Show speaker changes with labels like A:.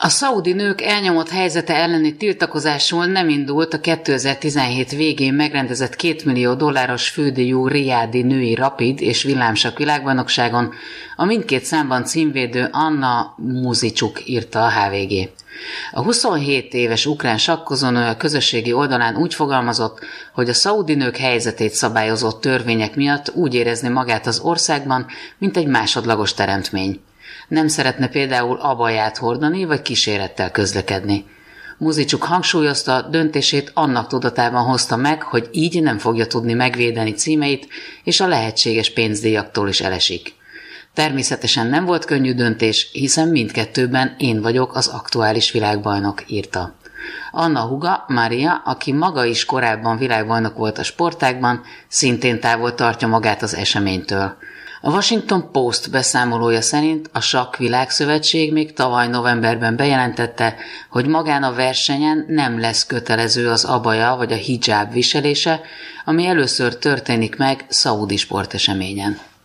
A: A szaudi nők elnyomott helyzete elleni tiltakozásul nem indult a 2017 végén megrendezett $2 millió fődíjú riádi női rapid és villámsak világbajnokságon, a mindkét számban címvédő Anna Muzicsuk, írta a HVG. A 27 éves ukrán sakkozónő a közösségi oldalán úgy fogalmazott, hogy a szaudi nők helyzetét szabályozó törvények miatt úgy érezni magát az országban, mint egy másodlagos teremtmény. Nem szeretne például abaját hordani vagy kísérettel közlekedni. Muzicsuk hangsúlyozta, döntését annak tudatában hozta meg, hogy így nem fogja tudni megvédeni címeit, és a lehetséges pénzdíjaktól is elesik. Természetesen nem volt könnyű döntés, hiszen mindkettőben én vagyok az aktuális világbajnok, írta. Anna húga, Maria, aki maga is korábban világbajnok volt a sportágban, szintén távol tartja magát az eseménytől. A Washington Post beszámolója szerint a Sakk Világszövetség még tavaly novemberben bejelentette, hogy magán a versenyen nem lesz kötelező az abaja vagy a hijab viselése, ami először történik meg szaudi sporteseményen.